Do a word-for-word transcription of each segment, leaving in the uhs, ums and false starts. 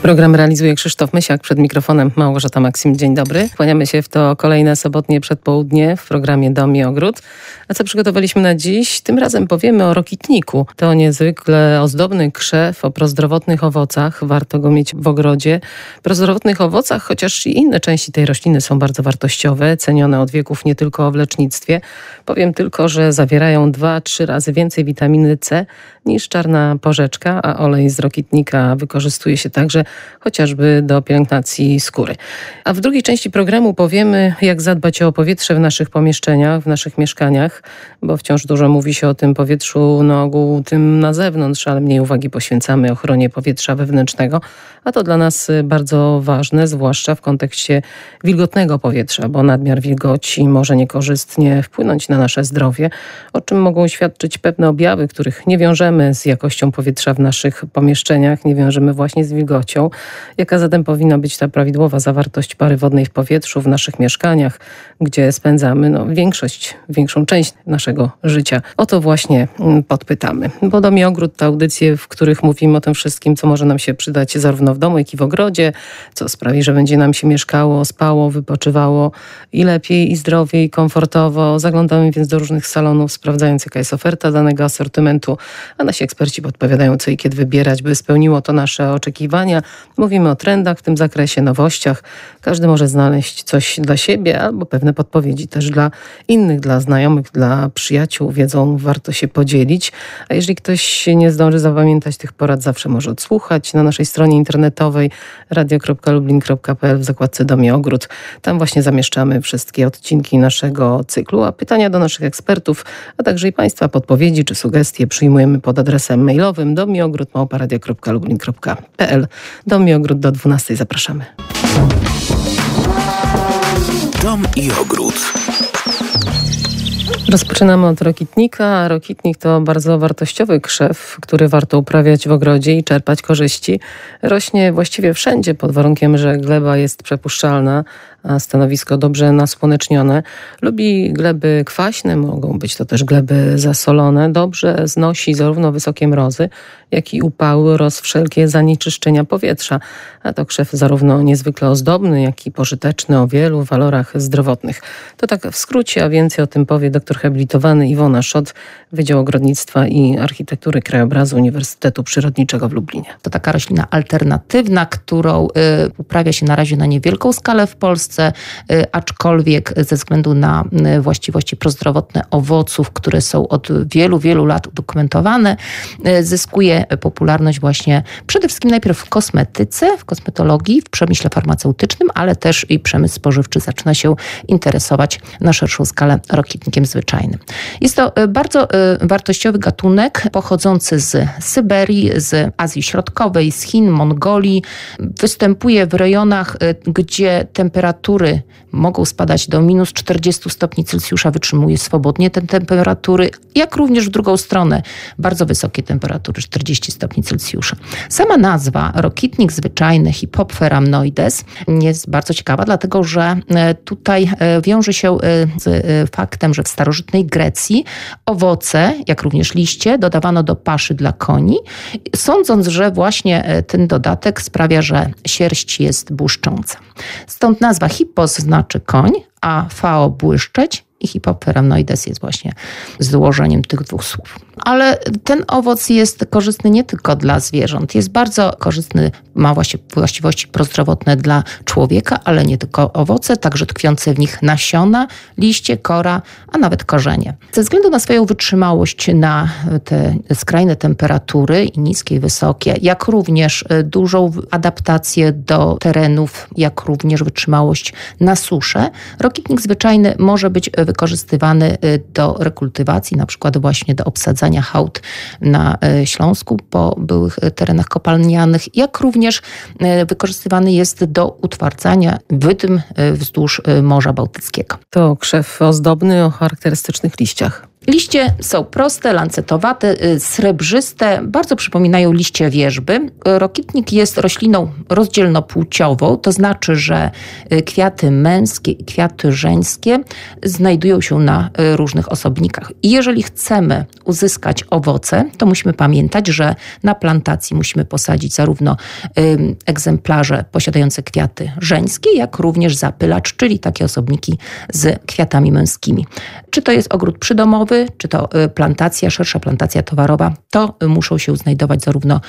Program realizuje Krzysztof Mysiak, przed mikrofonem Małgorzata Maksim. Dzień dobry. Kłaniamy się w to kolejne sobotnie przedpołudnie w programie Dom i Ogród. A co przygotowaliśmy na dziś? Tym razem powiemy o rokitniku. To niezwykle ozdobny krzew o prozdrowotnych owocach. Warto go mieć w ogrodzie. Prozdrowotnych owocach, chociaż i inne części tej rośliny są bardzo wartościowe, cenione od wieków nie tylko w lecznictwie. Powiem tylko, że zawierają dwa, trzy razy więcej witaminy C niż czarna porzeczka, a olej z rokitnika wykorzystuje się także chociażby do pielęgnacji skóry. A w drugiej części programu powiemy, jak zadbać o powietrze w naszych pomieszczeniach, w naszych mieszkaniach, bo wciąż dużo mówi się o tym powietrzu na ogół tym na zewnątrz, ale mniej uwagi poświęcamy ochronie powietrza wewnętrznego, a to dla nas bardzo ważne, zwłaszcza w kontekście wilgotnego powietrza, bo nadmiar wilgoci może niekorzystnie wpłynąć na nasze zdrowie, o czym mogą świadczyć pewne objawy, których nie wiążemy z jakością powietrza w naszych pomieszczeniach, nie wiążemy właśnie z wilgocią. Jaka zatem powinna być ta prawidłowa zawartość pary wodnej w powietrzu w naszych mieszkaniach, gdzie spędzamy no, większość, większą część naszego życia. O to właśnie podpytamy. Bo Dom i Ogród to audycje, w których mówimy o tym wszystkim, co może nam się przydać zarówno w domu, jak i w ogrodzie, co sprawi, że będzie nam się mieszkało, spało, wypoczywało i lepiej, i zdrowiej, i komfortowo. Zaglądamy więc do różnych salonów, sprawdzając, jaka jest oferta danego asortymentu, a nasi eksperci podpowiadają, co i kiedy wybierać, by spełniło to nasze oczekiwania. Mówimy o trendach w tym zakresie, nowościach. Każdy może znaleźć coś dla siebie albo pewne podpowiedzi też dla innych, dla znajomych, dla przyjaciół. Wiedzą warto się podzielić. A jeżeli ktoś nie zdąży zapamiętać tych porad, zawsze może odsłuchać na naszej stronie internetowej radio kropka lublin kropka p l w zakładce Dom i Ogród. Tam właśnie zamieszczamy wszystkie odcinki naszego cyklu, a pytania do naszych ekspertów, a także i Państwa podpowiedzi czy sugestie przyjmujemy pod adresem mailowym dom i ogród małpa radio kropka lublin kropka p l. Dom i Ogród do dwunastej. Zapraszamy. Dom i Ogród. Rozpoczynamy od rokitnika. Rokitnik to bardzo wartościowy krzew, który warto uprawiać w ogrodzie i czerpać korzyści. Rośnie właściwie wszędzie pod warunkiem, że gleba jest przepuszczalna, a stanowisko dobrze nasłonecznione. Lubi gleby kwaśne, mogą być to też gleby zasolone. Dobrze znosi zarówno wysokie mrozy, jak i upały oraz wszelkie zanieczyszczenia powietrza. A to krzew zarówno niezwykle ozdobny, jak i pożyteczny o wielu walorach zdrowotnych. To tak w skrócie, a więcej o tym powie doktor habilitowany Iwona Szot, Wydział Ogrodnictwa i Architektury Krajobrazu Uniwersytetu Przyrodniczego w Lublinie. To taka roślina alternatywna, którą y, uprawia się na razie na niewielką skalę w Polsce, y, aczkolwiek ze względu na y, właściwości prozdrowotne owoców, które są od wielu, wielu lat udokumentowane, y, zyskuje popularność właśnie przede wszystkim najpierw w kosmetyce, w kosmetologii, w przemyśle farmaceutycznym, ale też i przemysł spożywczy zaczyna się interesować na szerszą skalę rokitnikiem zwyczajnym. Jest to bardzo wartościowy gatunek pochodzący z Syberii, z Azji Środkowej, z Chin, Mongolii. Występuje w rejonach, gdzie temperatury mogą spadać do minus czterdzieści stopni Celsjusza, wytrzymuje swobodnie te temperatury, jak również w drugą stronę bardzo wysokie temperatury, czterdzieści stopni Celsjusza. Sama nazwa rokitnik zwyczajny Hippoptera rhamnoides jest bardzo ciekawa, dlatego że tutaj wiąże się z faktem, że w starożytnej Grecji owoce, jak również liście, dodawano do paszy dla koni, sądząc, że właśnie ten dodatek sprawia, że sierść jest błyszcząca. Stąd nazwa hippos znaczy koń, a phao błyszczeć i Hippoptera rhamnoides jest właśnie złożeniem tych dwóch słów. Ale ten owoc jest korzystny nie tylko dla zwierząt. Jest bardzo korzystny, ma właśnie właściwości prozdrowotne dla człowieka, ale nie tylko owoce, także tkwiące w nich nasiona, liście, kora, a nawet korzenie. Ze względu na swoją wytrzymałość na te skrajne temperatury, i niskie i wysokie, jak również dużą adaptację do terenów, jak również wytrzymałość na suszę, rokitnik zwyczajny może być wykorzystywany do rekultywacji, na przykład właśnie do obsadzania hałd na Śląsku po byłych terenach kopalnianych, jak również wykorzystywany jest do utwardzania wydm wzdłuż Morza Bałtyckiego. To krzew ozdobny o charakterystycznych liściach. Liście są proste, lancetowate, srebrzyste, bardzo przypominają liście wierzby. Rokitnik jest rośliną rozdzielnopłciową, to znaczy, że kwiaty męskie i kwiaty żeńskie znajdują się na różnych osobnikach. I jeżeli chcemy uzyskać owoce, to musimy pamiętać, że na plantacji musimy posadzić zarówno egzemplarze posiadające kwiaty żeńskie, jak również zapylacz, czyli takie osobniki z kwiatami męskimi. Czy to jest ogród przydomowy, czy to plantacja, szersza plantacja towarowa, to muszą się znajdować zarówno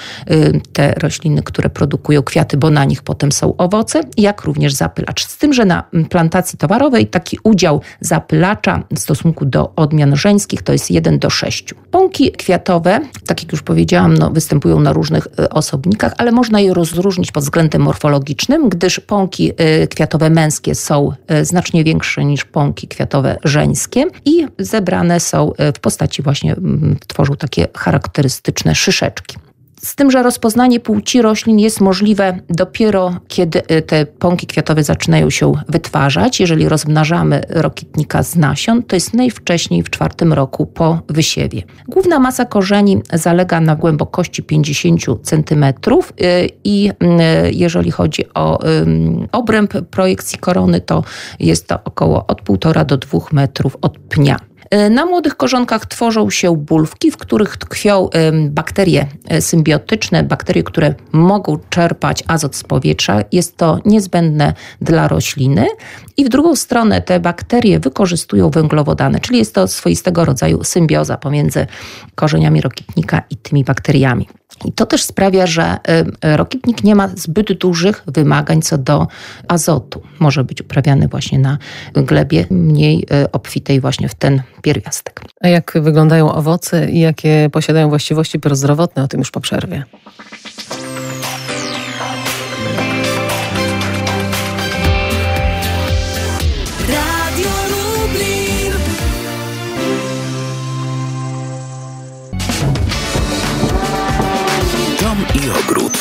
te rośliny, które produkują kwiaty, bo na nich potem są owoce, jak również zapylacz. Z tym, że na plantacji towarowej taki udział zapylacza w stosunku do odmian żeńskich to jest jeden do sześciu. Pąki kwiatowe, tak jak już powiedziałam, no, występują na różnych osobnikach, ale można je rozróżnić pod względem morfologicznym, gdyż pąki kwiatowe męskie są znacznie większe niż pąki kwiatowe żeńskie i zebrane są w postaci właśnie, tworzą takie charakterystyczne szyszeczki. Z tym, że rozpoznanie płci roślin jest możliwe dopiero, kiedy te pąki kwiatowe zaczynają się wytwarzać. Jeżeli rozmnażamy rokitnika z nasion, to jest najwcześniej w czwartym roku po wysiewie. Główna masa korzeni zalega na głębokości pięćdziesiąt centymetrów i jeżeli chodzi o obręb projekcji korony, to jest to około od półtora do dwóch metrów od pnia. Na młodych korzonkach tworzą się bulwki, w których tkwią bakterie symbiotyczne, bakterie, które mogą czerpać azot z powietrza. Jest to niezbędne dla rośliny. I w drugą stronę te bakterie wykorzystują węglowodany, czyli jest to swoistego rodzaju symbioza pomiędzy korzeniami rokitnika i tymi bakteriami. I to też sprawia, że rokitnik nie ma zbyt dużych wymagań co do azotu. Może być uprawiany właśnie na glebie mniej obfitej właśnie w ten pierwiastek. A jak wyglądają owoce i jakie posiadają właściwości prozdrowotne? O tym już po przerwie. I ogród.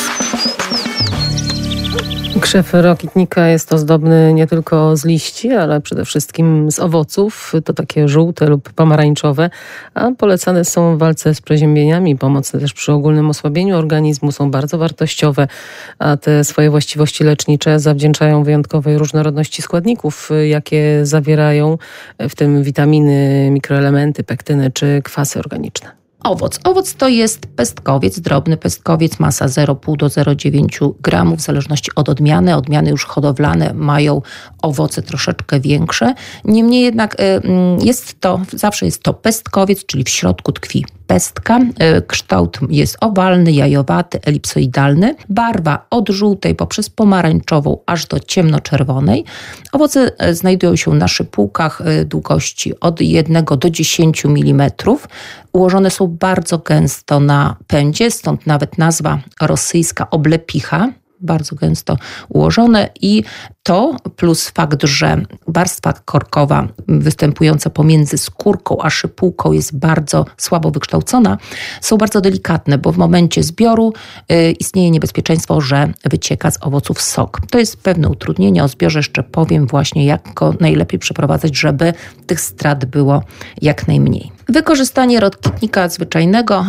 Krzew rokitnika jest ozdobny nie tylko z liści, ale przede wszystkim z owoców. To takie żółte lub pomarańczowe, a polecane są w walce z przeziębieniami, pomocne też przy ogólnym osłabieniu organizmu, są bardzo wartościowe, a te swoje właściwości lecznicze zawdzięczają wyjątkowej różnorodności składników, jakie zawierają, w tym witaminy, mikroelementy, pektyny czy kwasy organiczne. Owoc. Owoc to jest pestkowiec, drobny pestkowiec, masa zero przecinek pięć do zero przecinek dziewięć gramów, w zależności od odmiany. Odmiany już hodowlane mają owoce troszeczkę większe. Niemniej jednak jest to, zawsze jest to pestkowiec, czyli w środku tkwi pestka. Kształt jest owalny, jajowaty, elipsoidalny. Barwa od żółtej poprzez pomarańczową aż do ciemnoczerwonej. Owoce znajdują się na szypułkach długości od jednego do dziesięciu milimetrów. Ułożone są bardzo gęsto na pędzie, stąd nawet nazwa rosyjska oblepicha. Bardzo gęsto ułożone i to plus fakt, że warstwa korkowa występująca pomiędzy skórką a szypułką jest bardzo słabo wykształcona, są bardzo delikatne, bo w momencie zbioru y, istnieje niebezpieczeństwo, że wycieka z owoców sok. To jest pewne utrudnienie. O zbiorze jeszcze powiem właśnie, jak go najlepiej przeprowadzać, żeby tych strat było jak najmniej. Wykorzystanie rokitnika zwyczajnego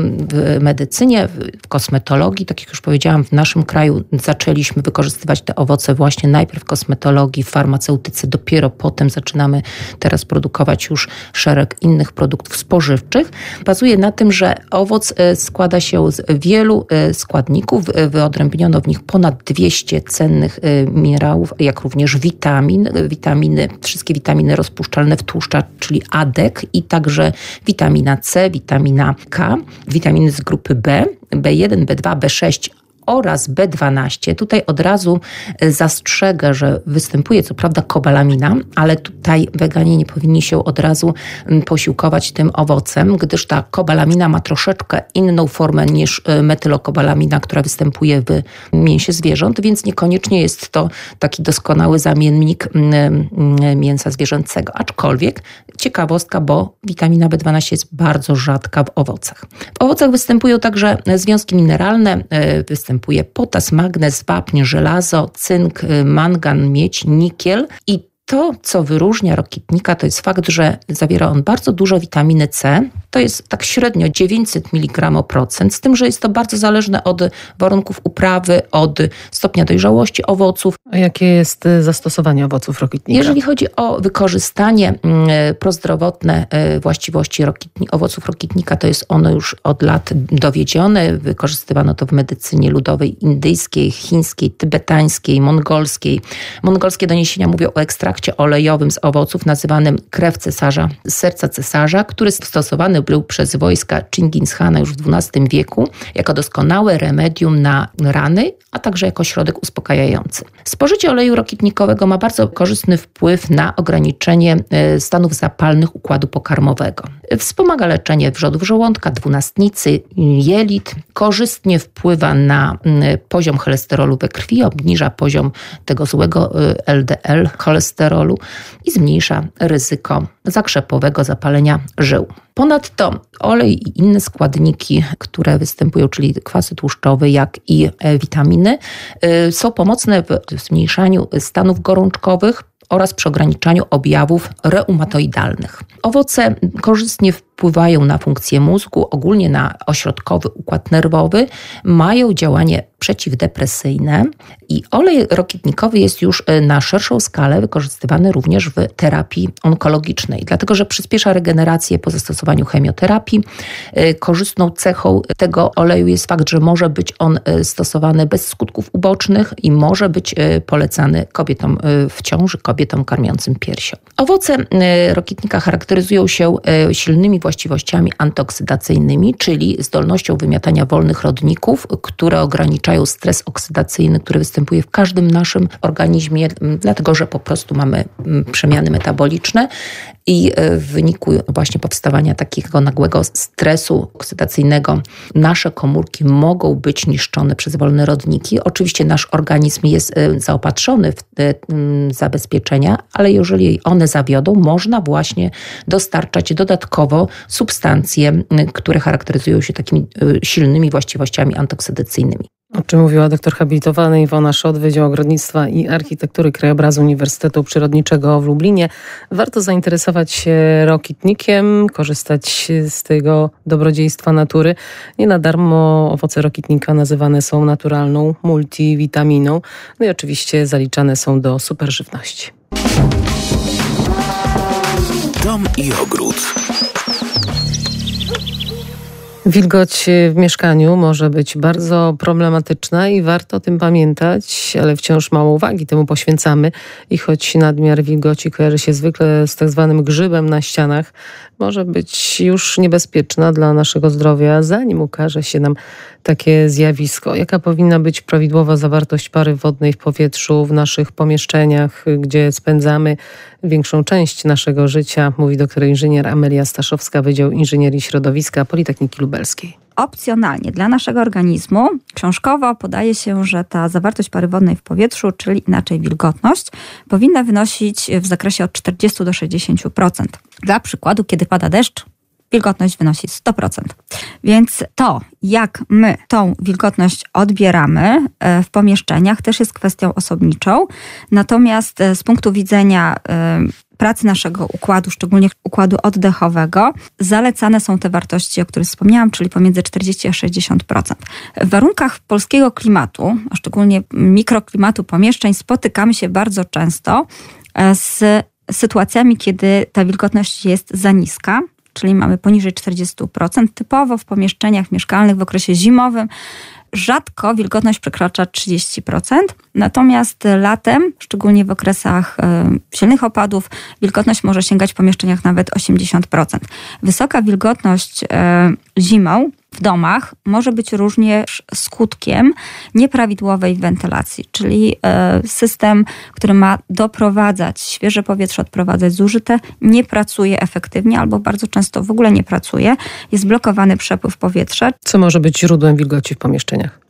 w medycynie, w kosmetologii, tak jak już powiedziałam, w naszym kraju zaczęliśmy wykorzystywać te owoce właśnie najpierw w kosmetologii, w farmaceutyce, dopiero potem zaczynamy teraz produkować już szereg innych produktów spożywczych. Bazuje na tym, że owoc składa się z wielu składników, wyodrębniono w nich ponad dwieście cennych minerałów, jak również witamin, witaminy, wszystkie witaminy rozpuszczalne w tłuszczach, czyli A D E K i także witamina C, witamina K, witaminy z grupy B, B jeden, B dwa, B sześć oraz B dwanaście. Tutaj od razu zastrzegę, że występuje co prawda kobalamina, ale tutaj weganie nie powinni się od razu posiłkować tym owocem, gdyż ta kobalamina ma troszeczkę inną formę niż metylokobalamina, która występuje w mięsie zwierząt, więc niekoniecznie jest to taki doskonały zamiennik mięsa zwierzęcego. Aczkolwiek ciekawostka, bo witamina B dwanaście jest bardzo rzadka w owocach. W owocach występują także związki mineralne, występuje potas, magnez, wapń, żelazo, cynk, mangan, miedź, nikiel i To, co wyróżnia rokitnika, to jest fakt, że zawiera on bardzo dużo witaminy C. To jest tak średnio dziewięćset miligramów procent, z tym, że jest to bardzo zależne od warunków uprawy, od stopnia dojrzałości owoców. A jakie jest zastosowanie owoców rokitnika? Jeżeli chodzi o wykorzystanie prozdrowotne właściwości rokitni, owoców rokitnika, to jest ono już od lat dowiedzione. Wykorzystywano to w medycynie ludowej indyjskiej, chińskiej, tybetańskiej, mongolskiej. Mongolskie doniesienia mówią o ekstrakcie olejowym z owoców nazywanym krew cesarza, z serca cesarza, który stosowany był przez wojska Chingis Khana już w dwunastym wieku jako doskonałe remedium na rany, a także jako środek uspokajający. Spożycie oleju rokitnikowego ma bardzo korzystny wpływ na ograniczenie stanów zapalnych układu pokarmowego. Wspomaga leczenie wrzodów żołądka, dwunastnicy, jelit. Korzystnie wpływa na poziom cholesterolu we krwi, obniża poziom tego złego L D L cholesterolu i zmniejsza ryzyko zakrzepowego zapalenia żył. Ponadto olej i inne składniki, które występują, czyli kwasy tłuszczowe, jak i witaminy, są pomocne w zmniejszaniu stanów gorączkowych oraz przy ograniczaniu objawów reumatoidalnych. Owoce korzystnie wpływają na funkcję mózgu, ogólnie na ośrodkowy układ nerwowy, mają działanie przeciwdepresyjne i olej rokitnikowy jest już na szerszą skalę wykorzystywany również w terapii onkologicznej, dlatego że przyspiesza regenerację po zastosowaniu chemioterapii. Korzystną cechą tego oleju jest fakt, że może być on stosowany bez skutków ubocznych i może być polecany kobietom w ciąży, kobietom karmiącym piersią. Owoce rokitnika charakteryzują się silnymi właściwościami antyoksydacyjnymi, czyli zdolnością wymiatania wolnych rodników, które ograniczają stres oksydacyjny, który występuje w każdym naszym organizmie, dlatego że po prostu mamy przemiany metaboliczne i w wyniku właśnie powstawania takiego nagłego stresu oksydacyjnego nasze komórki mogą być niszczone przez wolne rodniki. Oczywiście nasz organizm jest zaopatrzony w te zabezpieczenia, ale jeżeli one zawiodą, można właśnie dostarczać dodatkowo substancje, które charakteryzują się takimi silnymi właściwościami antyoksydacyjnymi. O czym mówiła doktor habilitowana Iwona Szot, Wydział Ogrodnictwa i Architektury Krajobrazu Uniwersytetu Przyrodniczego w Lublinie. Warto zainteresować się rokitnikiem, korzystać z tego dobrodziejstwa natury. Nie na darmo owoce rokitnika nazywane są naturalną multivitaminą. No i oczywiście zaliczane są do superżywności. Dom i ogród. Wilgoć w mieszkaniu może być bardzo problematyczna i warto o tym pamiętać, ale wciąż mało uwagi temu poświęcamy. I choć nadmiar wilgoci kojarzy się zwykle z tak zwanym grzybem na ścianach, może być już niebezpieczna dla naszego zdrowia, zanim ukaże się nam takie zjawisko. Jaka powinna być prawidłowa zawartość pary wodnej w powietrzu w naszych pomieszczeniach, gdzie spędzamy większą część naszego życia, mówi doktor inżynier Amelia Staszowska, Wydział Inżynierii Środowiska Politechniki Lubelskiej. Opcjonalnie dla naszego organizmu książkowo podaje się, że ta zawartość pary wodnej w powietrzu, czyli inaczej wilgotność, powinna wynosić w zakresie od czterdzieści do sześćdziesięciu procent. Dla przykładu, kiedy pada deszcz, wilgotność wynosi sto procent. Więc to, jak my tą wilgotność odbieramy w pomieszczeniach, też jest kwestią osobniczą. Natomiast z punktu widzenia pracy naszego układu, szczególnie układu oddechowego, zalecane są te wartości, o których wspomniałam, czyli pomiędzy czterdzieści a sześćdziesiąt procent. W warunkach polskiego klimatu, a szczególnie mikroklimatu pomieszczeń, spotykamy się bardzo często z sytuacjami, kiedy ta wilgotność jest za niska, czyli mamy poniżej czterdzieści procent. Typowo w pomieszczeniach mieszkalnych w okresie zimowym rzadko wilgotność przekracza trzydzieści procent, natomiast latem, szczególnie w okresach y, silnych opadów, wilgotność może sięgać w pomieszczeniach nawet osiemdziesiąt procent. Wysoka wilgotność y, zimą w domach może być również skutkiem nieprawidłowej wentylacji, czyli system, który ma doprowadzać świeże powietrze, odprowadzać zużyte, nie pracuje efektywnie albo bardzo często w ogóle nie pracuje. Jest blokowany przepływ powietrza. Co może być źródłem wilgoci w pomieszczeniach?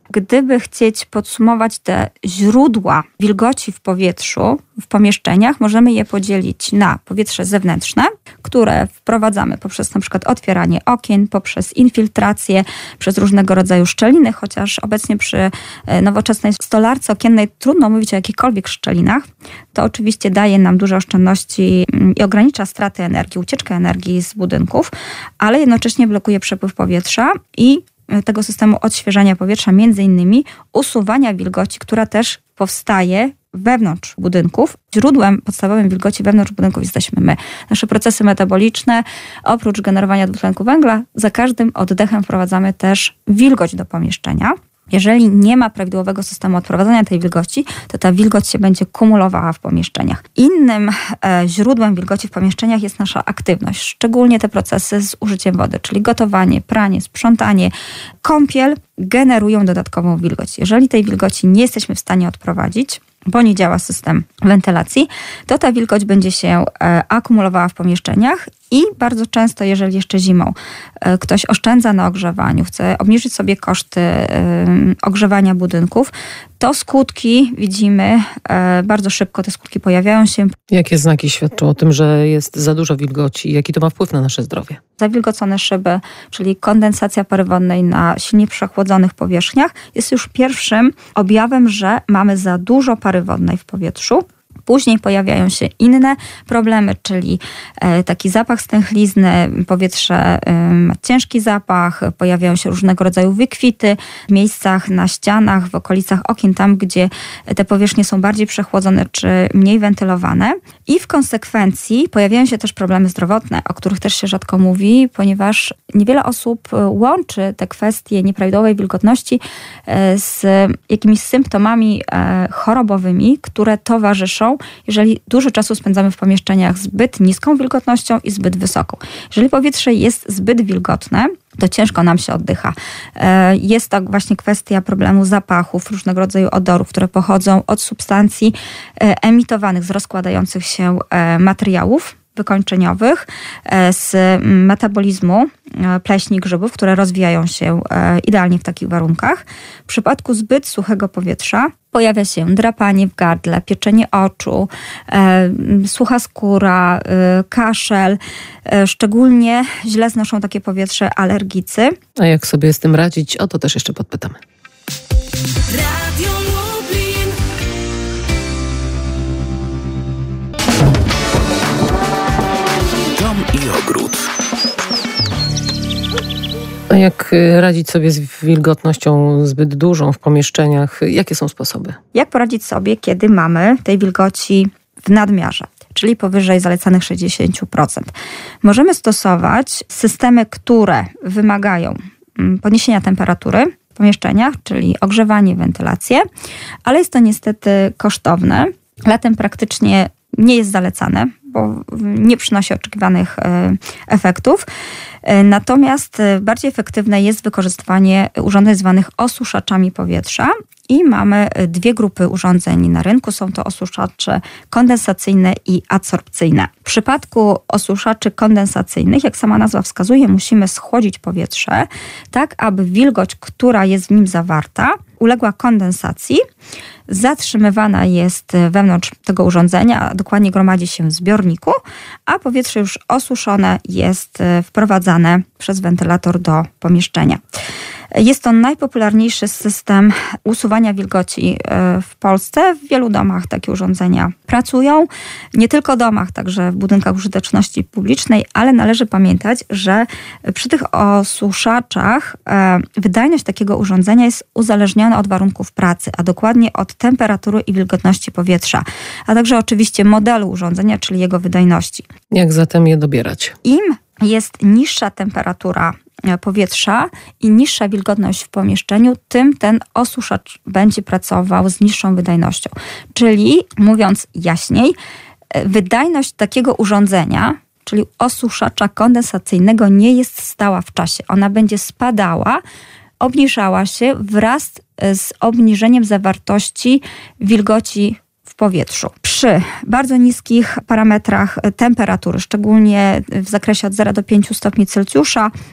Gdyby chcieć podsumować te źródła wilgoci w powietrzu, w pomieszczeniach, możemy je podzielić na powietrze zewnętrzne, które wprowadzamy poprzez na przykład otwieranie okien, poprzez infiltrację, przez różnego rodzaju szczeliny, chociaż obecnie przy nowoczesnej stolarce okiennej trudno mówić o jakichkolwiek szczelinach. To oczywiście daje nam duże oszczędności i ogranicza straty energii, ucieczkę energii z budynków, ale jednocześnie blokuje przepływ powietrza i tego systemu odświeżania powietrza, między innymi usuwania wilgoci, która też powstaje wewnątrz budynków. Źródłem podstawowym wilgoci wewnątrz budynków jesteśmy my. Nasze procesy metaboliczne, oprócz generowania dwutlenku węgla, za każdym oddechem wprowadzamy też wilgoć do pomieszczenia. Jeżeli nie ma prawidłowego systemu odprowadzania tej wilgoci, to ta wilgoć się będzie kumulowała w pomieszczeniach. Innym e, źródłem wilgoci w pomieszczeniach jest nasza aktywność, szczególnie te procesy z użyciem wody, czyli gotowanie, pranie, sprzątanie, kąpiel generują dodatkową wilgoć. Jeżeli tej wilgoci nie jesteśmy w stanie odprowadzić, bo nie działa system wentylacji, to ta wilgoć będzie się e, akumulowała w pomieszczeniach i bardzo często, jeżeli jeszcze zimą e, ktoś oszczędza na ogrzewaniu, chce obniżyć sobie koszty e, ogrzewania budynków, to skutki widzimy e, bardzo szybko, te skutki pojawiają się. Jakie znaki świadczą o tym, że jest za dużo wilgoci? Jaki to ma wpływ na nasze zdrowie? Zawilgocone szyby, czyli kondensacja pary wodnej na silnie przechłodzonych powierzchniach, jest już pierwszym objawem, że mamy za dużo pary wodnej w powietrzu. Później pojawiają się inne problemy, czyli taki zapach stęchlizny, powietrze ma ciężki zapach, pojawiają się różnego rodzaju wykwity w miejscach, na ścianach, w okolicach okien, tam gdzie te powierzchnie są bardziej przechłodzone czy mniej wentylowane. I w konsekwencji pojawiają się też problemy zdrowotne, o których też się rzadko mówi, ponieważ niewiele osób łączy te kwestie nieprawidłowej wilgotności z jakimiś symptomami chorobowymi, które towarzyszą, jeżeli dużo czasu spędzamy w pomieszczeniach zbyt niską wilgotnością i zbyt wysoką. Jeżeli powietrze jest zbyt wilgotne, to ciężko nam się oddycha. Jest to właśnie kwestia problemu zapachów, różnego rodzaju odorów, które pochodzą od substancji emitowanych z rozkładających się materiałów wykończeniowych, z metabolizmu pleśni grzybów, które rozwijają się idealnie w takich warunkach. W przypadku zbyt suchego powietrza pojawia się drapanie w gardle, pieczenie oczu, sucha skóra, kaszel. Szczególnie źle znoszą takie powietrze alergicy. A jak sobie z tym radzić? O to też jeszcze podpytamy. Radio Lublin. Dom i ogród. A jak radzić sobie z wilgotnością zbyt dużą w pomieszczeniach? Jakie są sposoby? Jak poradzić sobie, kiedy mamy tej wilgoci w nadmiarze, czyli powyżej zalecanych sześćdziesiąt procent? Możemy stosować systemy, które wymagają podniesienia temperatury w pomieszczeniach, czyli ogrzewanie, wentylację, ale jest to niestety kosztowne. Latem praktycznie nie jest zalecane, bo nie przynosi oczekiwanych efektów. Natomiast bardziej efektywne jest wykorzystywanie urządzeń zwanych osuszaczami powietrza i mamy dwie grupy urządzeń na rynku. Są to osuszacze kondensacyjne i adsorpcyjne. W przypadku osuszaczy kondensacyjnych, jak sama nazwa wskazuje, musimy schłodzić powietrze tak, aby wilgoć, która jest w nim zawarta, uległa kondensacji, zatrzymywana jest wewnątrz tego urządzenia, a dokładnie gromadzi się w zbiorniku, a powietrze już osuszone jest wprowadzane przez wentylator do pomieszczenia. Jest to najpopularniejszy system usuwania wilgoci w Polsce. W wielu domach takie urządzenia pracują. Nie tylko domach, także w budynkach użyteczności publicznej, ale należy pamiętać, że przy tych osuszaczach wydajność takiego urządzenia jest uzależniona od warunków pracy, a dokładnie od temperatury i wilgotności powietrza, a także oczywiście modelu urządzenia, czyli jego wydajności. Jak zatem je dobierać? Im jest niższa temperatura powietrza i niższa wilgotność w pomieszczeniu, tym ten osuszacz będzie pracował z niższą wydajnością. Czyli, mówiąc jaśniej, wydajność takiego urządzenia, czyli osuszacza kondensacyjnego, nie jest stała w czasie. Ona będzie spadała, obniżała się wraz z obniżeniem zawartości wilgoci w powietrzu. Przy bardzo niskich parametrach temperatury, szczególnie w zakresie od zera do pięciu stopni Celsjusza,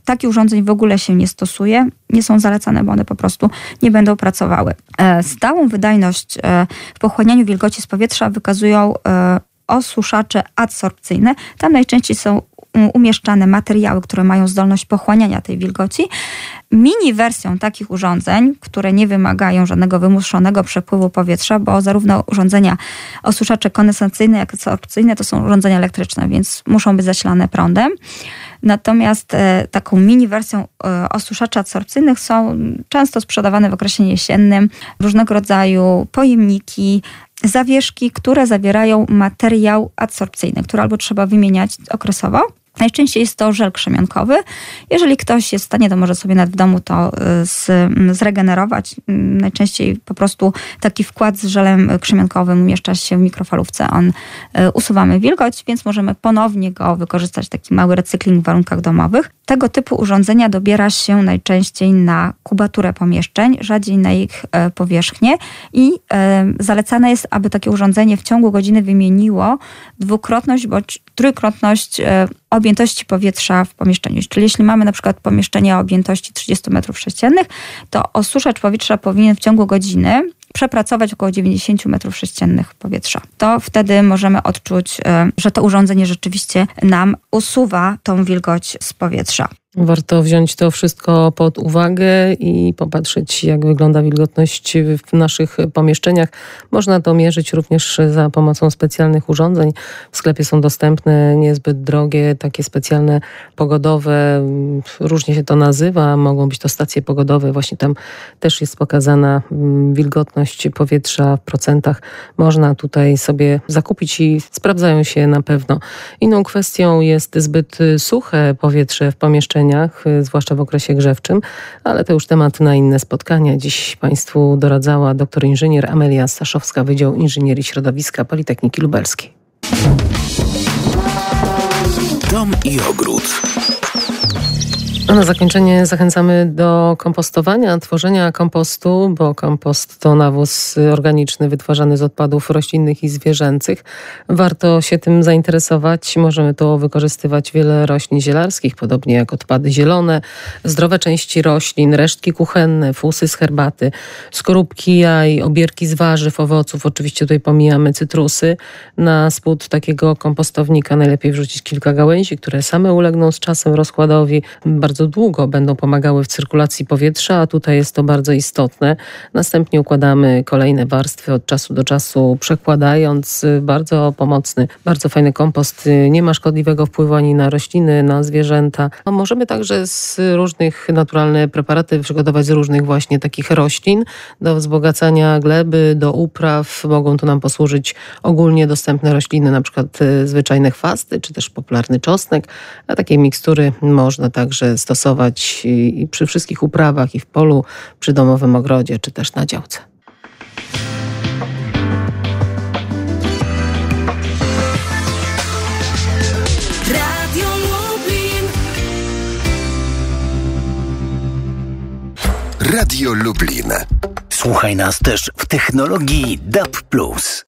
takich urządzeń w ogóle się nie stosuje. Nie są zalecane, bo one po prostu nie będą pracowały. Stałą wydajność w pochłanianiu wilgoci z powietrza wykazują osuszacze adsorpcyjne. Tam najczęściej są umieszczane materiały, które mają zdolność pochłaniania tej wilgoci. Mini wersją takich urządzeń, które nie wymagają żadnego wymuszonego przepływu powietrza, bo zarówno urządzenia osuszacze kondensacyjne, jak i adsorpcyjne to są urządzenia elektryczne, więc muszą być zasilane prądem. Natomiast e, taką mini wersją e, osuszaczy adsorpcyjnych są często sprzedawane w okresie jesiennym różnego rodzaju pojemniki, zawieszki, które zawierają materiał adsorpcyjny, który albo trzeba wymieniać okresowo. Najczęściej jest to żel krzemionkowy. Jeżeli ktoś jest w stanie, to może sobie nawet w domu to z, zregenerować. Najczęściej po prostu taki wkład z żelem krzemionkowym umieszcza się w mikrofalówce. On usuwamy wilgoć, więc możemy ponownie go wykorzystać, taki mały recykling w warunkach domowych. Tego typu urządzenia dobiera się najczęściej na kubaturę pomieszczeń, rzadziej na ich powierzchnię i zalecane jest, aby takie urządzenie w ciągu godziny wymieniło dwukrotność bądź trójkrotność objętości powietrza w pomieszczeniu. Czyli jeśli mamy na przykład pomieszczenie o objętości trzydzieści metrów sześciennych, to osuszacz powietrza powinien w ciągu godziny przepracować około dziewięćdziesiąt metrów sześciennych powietrza. To wtedy możemy odczuć, że to urządzenie rzeczywiście nam usuwa tą wilgoć z powietrza. Warto wziąć to wszystko pod uwagę i popatrzeć, jak wygląda wilgotność w naszych pomieszczeniach. Można to mierzyć również za pomocą specjalnych urządzeń. W sklepie są dostępne niezbyt drogie, takie specjalne pogodowe, różnie się to nazywa, mogą być to stacje pogodowe. Właśnie tam też jest pokazana wilgotność powietrza w procentach. Można tutaj sobie zakupić i sprawdzają się na pewno. Inną kwestią jest zbyt suche powietrze w pomieszczeniu, zwłaszcza w okresie grzewczym, ale to już temat na inne spotkania. Dziś Państwu doradzała doktor inżynier Amelia Staszowska, Wydział Inżynierii Środowiska Politechniki Lubelskiej. Dom i ogród. A na zakończenie zachęcamy do kompostowania, tworzenia kompostu, bo kompost to nawóz organiczny wytwarzany z odpadów roślinnych i zwierzęcych. Warto się tym zainteresować. Możemy to wykorzystywać wiele roślin zielarskich, podobnie jak odpady zielone, zdrowe części roślin, resztki kuchenne, fusy z herbaty, skorupki jaj, obierki z warzyw, owoców. Oczywiście tutaj pomijamy cytrusy. Na spód takiego kompostownika najlepiej wrzucić kilka gałęzi, które same ulegną z czasem rozkładowi. Bardzo Bardzo długo będą pomagały w cyrkulacji powietrza, a tutaj jest to bardzo istotne. Następnie układamy kolejne warstwy od czasu do czasu, przekładając. Bardzo pomocny, bardzo fajny kompost. Nie ma szkodliwego wpływu ani na rośliny, na zwierzęta. A możemy także z różnych naturalnych preparaty przygotować z różnych właśnie takich roślin do wzbogacania gleby, do upraw. Mogą tu nam posłużyć ogólnie dostępne rośliny, na przykład zwyczajne chwasty, czy też popularny czosnek. A takie mikstury można także stosować i przy wszystkich uprawach, i w polu, przy domowym ogrodzie, czy też na działce. Radio Lublin. Radio Lublin. Słuchaj nas też w technologii D A B plus.